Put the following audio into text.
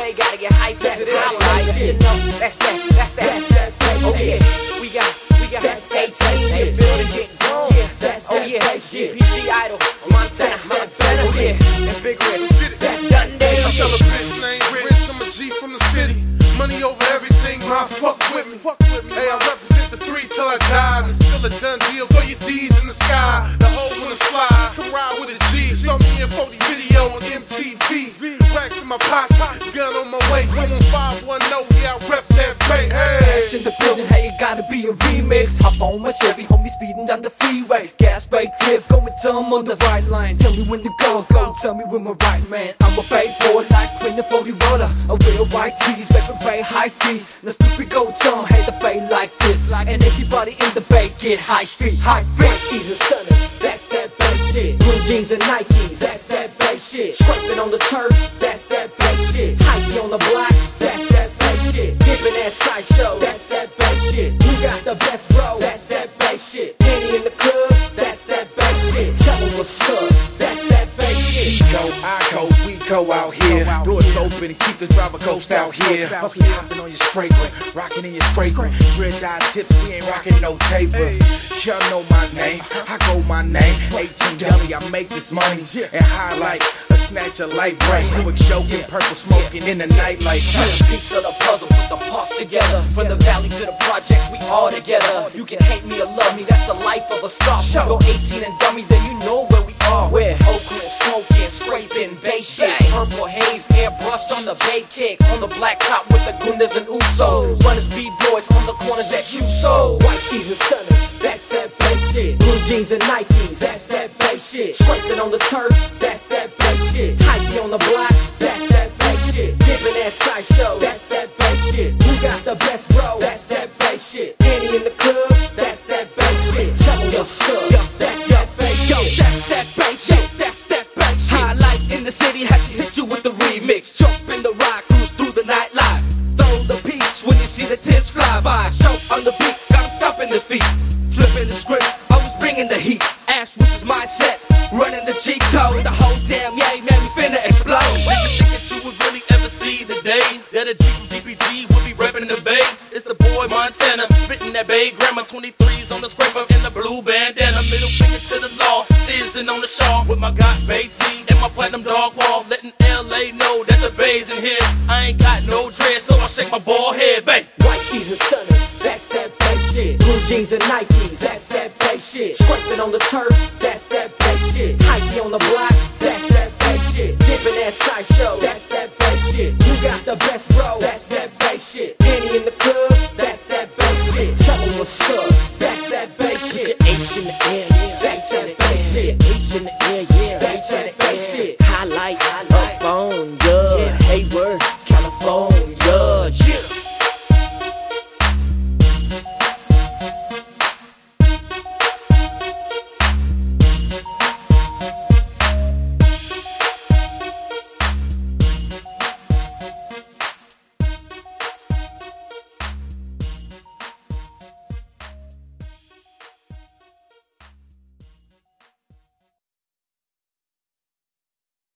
Bay, gotta get hyped, that's it. You know, that's that. Oh yeah, we got that's 18 in the building getting gone. Oh yeah, GPG Idol, Montana, oh yeah, and Big Rich, that's Dundee. I tell a bitch named Rich, I'm a G from the city. Money over everything, ma, fuck with me. Hey, I represent the 3 till I die. It's still a done deal, throw your D's in the sky. The hole in the slide, come ride with a G. Saw me in 40 video on MTV. Racks in my pocket, gun on my waist. 510, yeah, I rep that Bay. Hey, in the building, hey, it gotta be a remix. Hop on my Chevy, homie speeding down the freeway. Gas brake tip, going dumb on the right line. Tell me when to go, tell me when my right man. I'm a fake boy like Queen of 40 roller. A real white tees, baby Bay high feet. Now stupid go dumb, hey the Bay like this. And everybody in the Bay get high feet. White tees and stunners, that's that Bay shit. Blue jeans and Nikes, that's that Bay shit. Scraping on the turf, that's that Bay shit. Hypey on the block, that's that Bay shit. Dipping that sideshow, that's that Bay shit. Who got the best bro, that's that Bay shit. Henny in the club, that's that Bay shit. Tell them what's up, that's that Bay shit. He go, I go, we go out here. Doors open and keep the driver coast out here. Must be hopping on your scraper, rocking in your scraper. Red dot tips, we ain't rocking no tapers. Y'all know my name, I go my name. 18 dummy, I make this money and highlight. Snatch a light bright, quick choking, purple smoking in the nightlight. Piece of the puzzle, put the parts together. From the valley to the projects, we all together. You can hate me or love me, that's the life of a star. Go 18 and dummy, then you know where we are. Where? Oakland, smoking, scraping, Bay shit. Purple haze, airbrushed on the Bay kick. On the black top with the Gundas and Usos. Running speed boys on the corners that you sold. White tees and stunners, that's that Bay shit. Blue jeans and Nikes, that's that Bay shit. Scraping on the turf, that's that Bay shit. Hypey on the block, that's that Bay shit. Dipping that sideshow, that's that Bay shit. Who got the best bro, that's that Bay shit. Henny in the club, that's that Bay shit. Tell me what's up, that's that Bay shit. That's that Bay shit, that's that Bay shit. Highlight in the city, have to hit you with the remix. Jump in the ride, cruise through the night life. Throw the piece when you see the tents fly by. Show on the beat, got 'em stomping the feet. Flipping the script, I was bringing the heat. Ash with his mindset, running the G code. The whole damn yay, man, we finna explode. Niggas thinking you would really ever see the day that a G from DPG would be reppin' the Bay. It's the boy Montana, spitting that Bay grammar. 23s on the scraper in the blue bandana. Middle finger to the law, fizzing on the shawl with my God Bay team and my platinum dog wall. Letting LA know that the Bay's in here. I ain't got no dread, so I shake my bald head, Bay. White tees and stunners, that's that Bay shit. Blue jeans and Nikes, that's that Bay shit. Scraping on the turf,